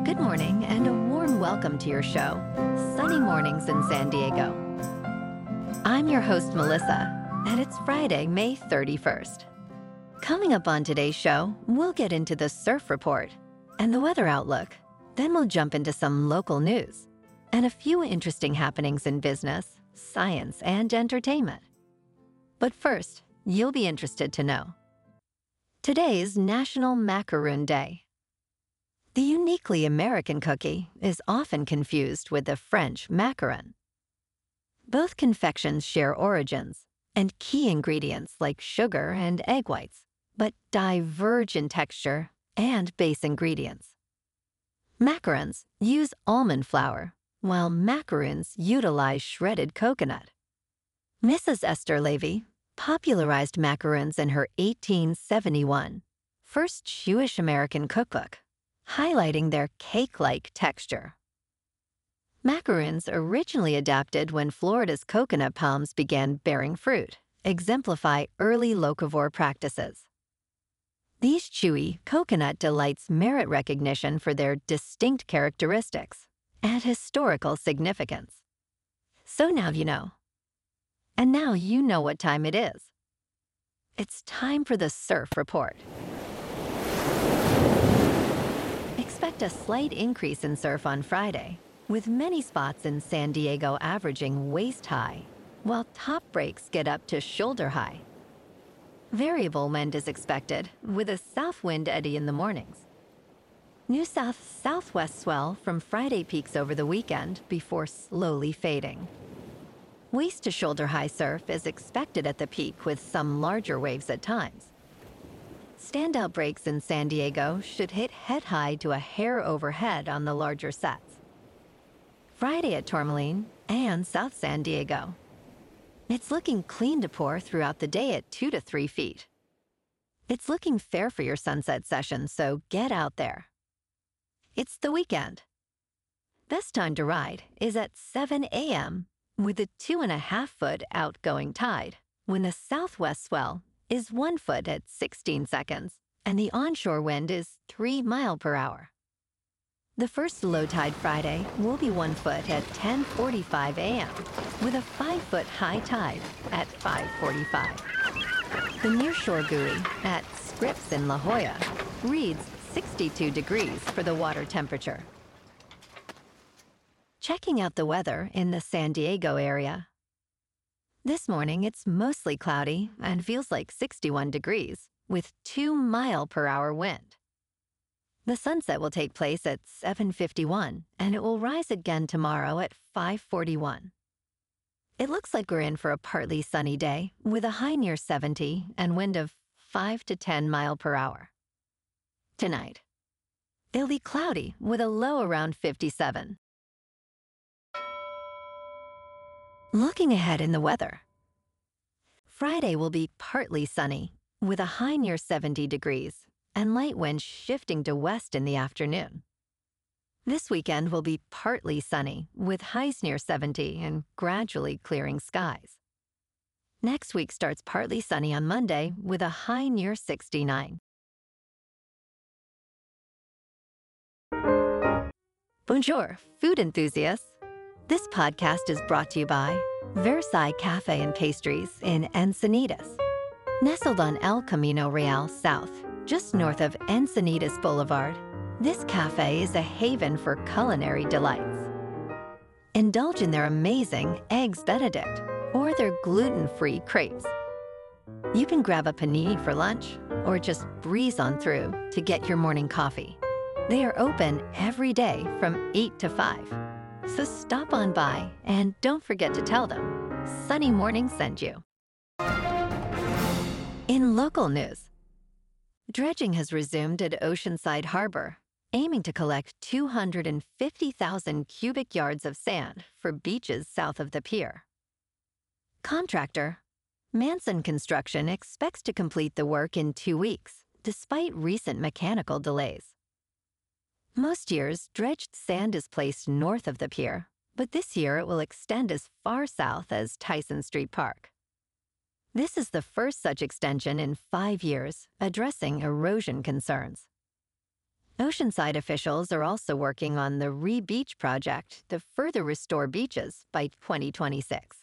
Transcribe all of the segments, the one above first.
Good morning and a warm welcome to your show, Sunny Mornings in San Diego. I'm your host, Melissa, and it's Friday, May 31st. Coming up on today's show, we'll get into the surf report and the weather outlook. Then we'll jump into some local news and a few interesting happenings in business, science, and entertainment. But first, you'll be interested to know. Today's National Macaroon Day. The uniquely American cookie is often confused with the French macaron. Both confections share origins and key ingredients like sugar and egg whites, but diverge in texture and base ingredients. Macarons use almond flour, while macaroons utilize shredded coconut. Mrs. Esther Levy popularized macarons in her 1871 first Jewish-American cookbook, highlighting their cake-like texture. Macaroons originally adapted when Florida's coconut palms began bearing fruit, exemplify early locavore practices. These chewy coconut delights merit recognition for their distinct characteristics and historical significance. So now you know. And now you know what time it is. It's time for the surf report. Expect a slight increase in surf on Friday, with many spots in San Diego averaging waist-high, while top breaks get up to shoulder-high. Variable wind is expected, with a south wind eddy in the mornings. New south-southwest swell from Friday peaks over the weekend before slowly fading. Waist to shoulder-high surf is expected at the peak with some larger waves at times. Standout breaks in San Diego should hit head-high to a hair overhead on the larger sets. Friday at Tourmaline and South San Diego. It's looking clean to pour throughout the day at 2 to 3 feet. It's looking fair for your sunset session, so get out there. It's the weekend. Best time to ride is at 7 a.m. with a 2.5-foot outgoing tide, when the southwest swell is 1 foot at 16 seconds, and the onshore wind is 3 miles per hour. The first low tide Friday will be 1 foot at 10:45 a.m., with a 5-foot high tide at 5:45. The nearshore buoy at Scripps in La Jolla reads 62 degrees for the water temperature. Checking out the weather in the San Diego area. This morning, it's mostly cloudy and feels like 61 degrees, with 2 miles per hour wind. The sunset will take place at 7:51, and it will rise again tomorrow at 5:41. It looks like we're in for a partly sunny day, with a high near 70 and wind of 5 to 10 miles per hour. Tonight, it'll be cloudy with a low around 57. Looking ahead in the weather. Friday will be partly sunny, with a high near 70 degrees and light winds shifting to west in the afternoon. This weekend will be partly sunny, with highs near 70 and gradually clearing skies. Next week starts partly sunny on Monday, with a high near 69. Bonjour, food enthusiasts. This podcast is brought to you by Versailles Cafe and Pastries in Encinitas. Nestled on El Camino Real South, just north of Encinitas Boulevard, this cafe is a haven for culinary delights. Indulge in their amazing Eggs Benedict or their gluten-free crepes. You can grab a panini for lunch or just breeze on through to get your morning coffee. They are open every day from 8 to 5. So stop on by and don't forget to tell them Sunny Morning sent you. In local news, dredging has resumed at Oceanside Harbor, aiming to collect 250,000 cubic yards of sand for beaches south of the pier. Contractor, Manson Construction expects to complete the work in 2 weeks, despite recent mechanical delays. Most years, dredged sand is placed north of the pier, but this year it will extend as far south as Tyson Street Park. This is the first such extension in 5 years, addressing erosion concerns. Oceanside officials are also working on the Re-Beach project to further restore beaches by 2026.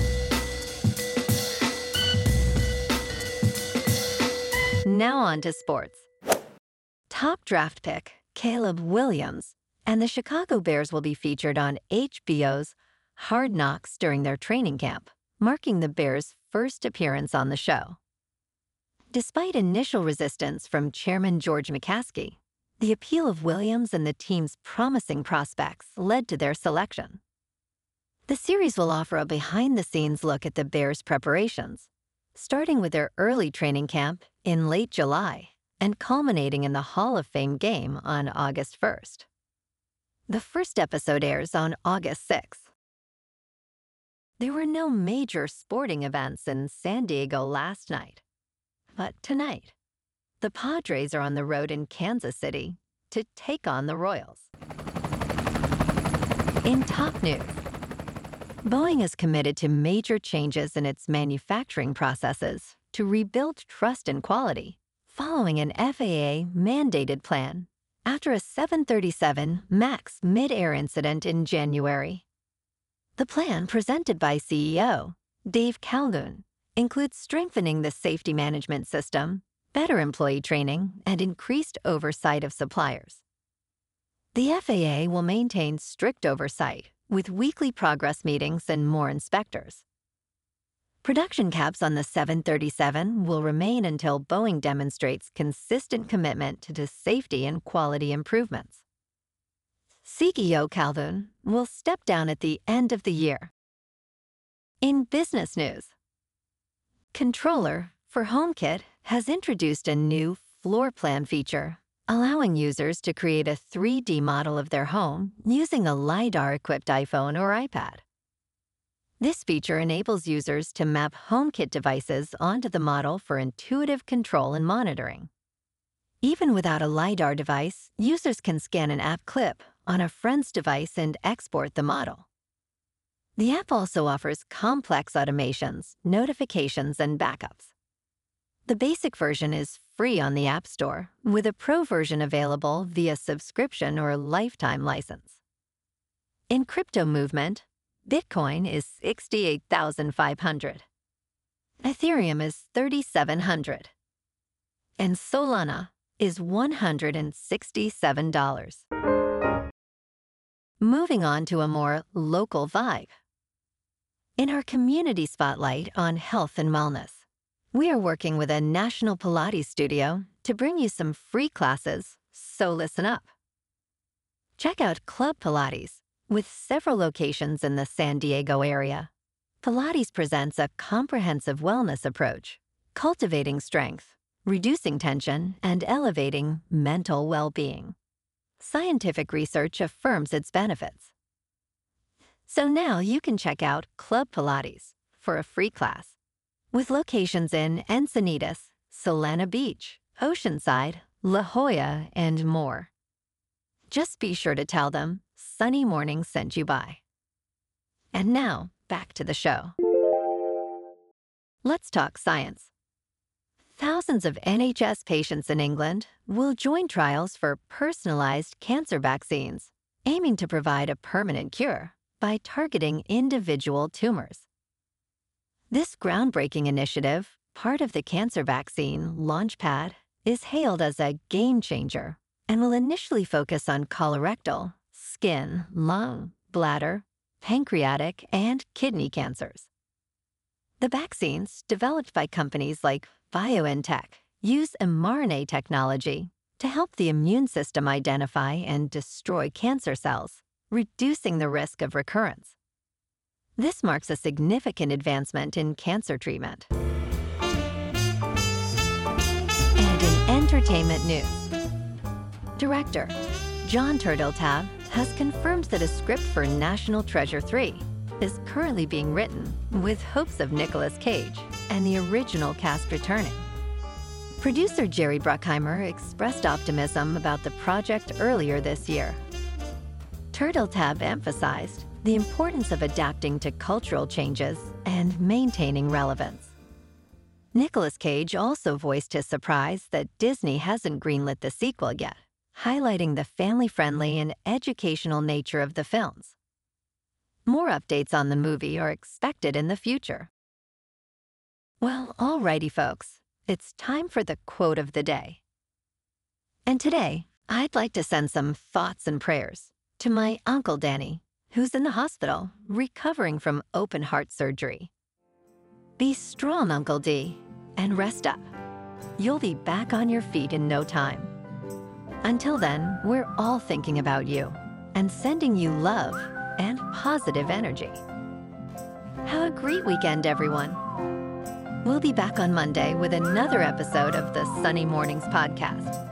Now on to sports. Top draft pick Caleb Williams and the Chicago Bears will be featured on HBO's Hard Knocks during their training camp, marking the Bears' first appearance on the show. Despite initial resistance from Chairman George McCaskey, the appeal of Williams and the team's promising prospects led to their selection. The series will offer a behind-the-scenes look at the Bears' preparations, starting with their early training camp in late July and culminating in the Hall of Fame game on August 1st. The first episode airs on August 6th. There were no major sporting events in San Diego last night, but tonight, the Padres are on the road in Kansas City to take on the Royals. In top news, Boeing is committed to major changes in its manufacturing processes to rebuild trust and quality following an FAA-mandated plan after a 737 MAX mid-air incident in January. The plan, presented by CEO Dave Calhoun, includes strengthening the safety management system, better employee training, and increased oversight of suppliers. The FAA will maintain strict oversight with weekly progress meetings and more inspectors. Production caps on the 737 will remain until Boeing demonstrates consistent commitment to safety and quality improvements. CEO Calhoun will step down at the end of the year. In business news, Controller for HomeKit has introduced a new floor plan feature, allowing users to create a 3D model of their home using a LiDAR-equipped iPhone or iPad. This feature enables users to map HomeKit devices onto the model for intuitive control and monitoring. Even without a LiDAR device, users can scan an app clip on a friend's device and export the model. The app also offers complex automations, notifications, and backups. The basic version is free on the App Store, with a Pro version available via subscription or lifetime license. In crypto movement, Bitcoin is 68,500. Ethereum is 3,700. And Solana is $167. Moving on to a more local vibe. In our community spotlight on health and wellness, we are working with a national Pilates studio to bring you some free classes, so listen up. Check out Club Pilates, with several locations in the San Diego area. Pilates presents a comprehensive wellness approach, cultivating strength, reducing tension, and elevating mental well-being. Scientific research affirms its benefits. So now you can check out Club Pilates for a free class, with locations in Encinitas, Solana Beach, Oceanside, La Jolla, and more. Just be sure to tell them Sunny Morning sent you by. And now, back to the show. Let's talk science. Thousands of NHS patients in England will join trials for personalized cancer vaccines, aiming to provide a permanent cure by targeting individual tumors. This groundbreaking initiative, part of the cancer vaccine Launchpad, is hailed as a game changer and will initially focus on colorectal, skin, lung, bladder, pancreatic, and kidney cancers. The vaccines, developed by companies like BioNTech, use mRNA technology to help the immune system identify and destroy cancer cells, reducing the risk of recurrence. This marks a significant advancement in cancer treatment. And in entertainment news, director Jon Turteltaub has confirmed that a script for National Treasure 3 is currently being written, with hopes of Nicolas Cage and the original cast returning. Producer Jerry Bruckheimer expressed optimism about the project earlier this year. Turteltaub emphasized the importance of adapting to cultural changes and maintaining relevance. Nicolas Cage also voiced his surprise that Disney hasn't greenlit the sequel yet, highlighting the family-friendly and educational nature of the films. More updates on the movie are expected in the future. Well, alrighty, folks. It's time for the quote of the day. And today, I'd like to send some thoughts and prayers to my Uncle Danny, who's in the hospital recovering from open heart surgery. Be strong, Uncle D, and rest up. You'll be back on your feet in no time. Until then, we're all thinking about you and sending you love and positive energy. Have a great weekend, everyone. We'll be back on Monday with another episode of the Sunny Mornings podcast.